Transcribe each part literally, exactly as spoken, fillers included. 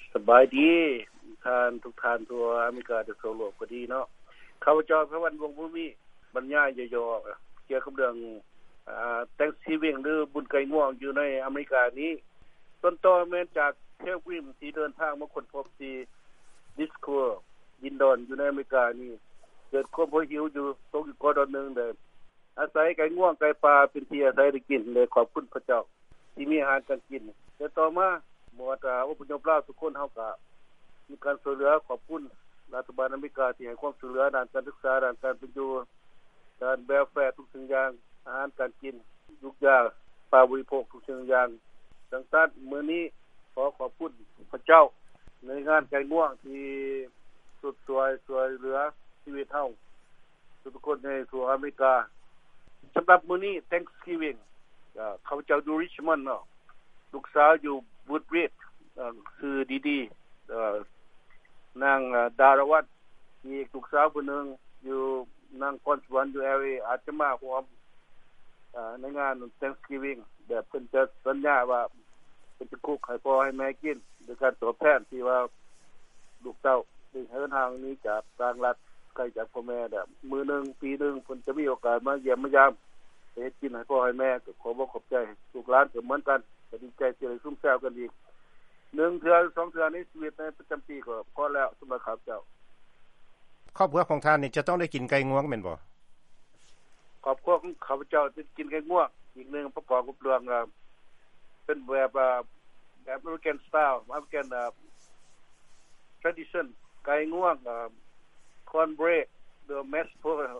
สบายดีท่านทุกท่านทั่วอเมริกาทั่วโลกก็ดีเนาะข้าพเจ้าพระวันวงศ์ภูมิบรรยายย่อๆเกี่ยวกับเรื่องอ่า Thanksgiving หรือบุญไก่ง่วงอยู่ในอเมริกานี้ต้นตอแม้จากเทลวิมที่เดินทางมาค้นพบที่ดิสคัวดินดอนอยู่ในอเมริกานี้เกิดความหิวอยู่ตรงกอดอนนึงได้อาศัยไก่ง่วงไก่ปลาเป็นที่อาศัยได้กินเลยขอบคุณพระเจ้าที่มีอาหารการกินแต่ต่อมาหมดอ่าอพยพราษฎรทุกคนเฮาก็มีการช่วยเหลือขอบคุณรัฐบาลอเมริกาที่ให้ความช่วยเหลือด้านการศึกษาด้านการเป็นอยู่ด้านแวลแฟร์ทุกสิ่งอย่างอาหารการกินทุกอย่างปลาบริโภคทุกสิ่งอย่างดังนั้นมื้อนี้ขอขอบคุณพระเจ้าในงานไก่ง่วงที่สุดสวยสวยเหลือชีวิตเฮาทุกคนในทั่วอเมริกาสำหรับมื้อนี้ Thanksgiving ก็เขาเจ้าดูริชมอนด์เนาะลูกสาวอยู่วูดบริดจ์เอ่อคือดีๆเอ่อนางดารวัฒน์มีลูกสาวคนนึงอยู่นางพรสวรรค์อยู่ แอล เอ อาจจะมาร่วมเอ่อในงาน Thanksgiving แบบเพิ่นจะสัญญาว่าเพิ่นจะคุกให้พ่อให้แม่กินโดยการตอบแทนที่ว่าลูกเต้าได้เดินทางนี้จากต่างรัฐไกลจากพ่อแม่แบบมื้อนึงปีนึงเพิ่นจะมีโอกาสมาเยี่ยมมายามไปเฮ็ดกินให้พ่อให้แม่ก็ขอบอกขอบใจลูกหลานก็เหมือนกันก็ดีใจที่ได้ซุ่มแซวกันอีกหนึ่งเทื่อสองเทื่อในชีวิตในประจำปีก็พอแล้วสำหรับข้าพเจ้าครอบครัวของท่านนี่จะต้องได้กินไก่งวงแม่นบ่ครอบครัวของข้าพเจ้าจะกินไก่งวงอีกนึงประกอบกับเรื่องอ่าเป็นแบบอ่าแบบ American style American tradition ไก่งวงอ่า cornbread the mashed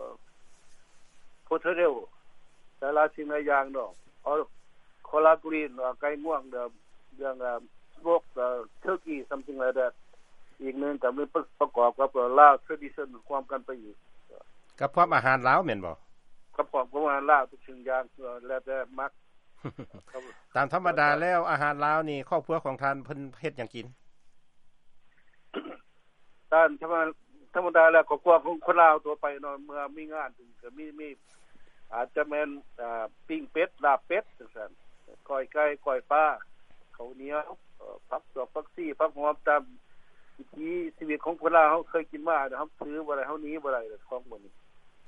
potato แต่ละสิ่งหลายอย่างเนาะเอาคอลลาจนไก่งวงเรื่องอ่า smoked turkey something like that อีกนึงก็มีประกอบกับลาว tradition ความกันไปอีกกับพร้อมอาหารลาวแม่นบ่กับพร้อมกับอาหารลาวทุกสิ่งอย่างแล้วแต่มักตามธรรมดาแล้วอาหารลาวนี่ครอบครัวของท่านเพิ่นเฮ็ดหยังกินตามธรรมธรรมดาแล้วครอบครัวของคนลาวทั่วไปเนาะเมื่อมีงานก็มีมีอาจจะแม่นอ่าปิ้งเป็ดลาบเป็ดจังซั่นก้อยไก่ก้อยปลาข้าวเหนียวเอ่อผักดอกผักซี่ผักหอมตามวิถีชีวิตของคนลาวเฮาเคยกินมาเฮาถือบ่ได้เฮาหนีบ่ได้ของหมดนี้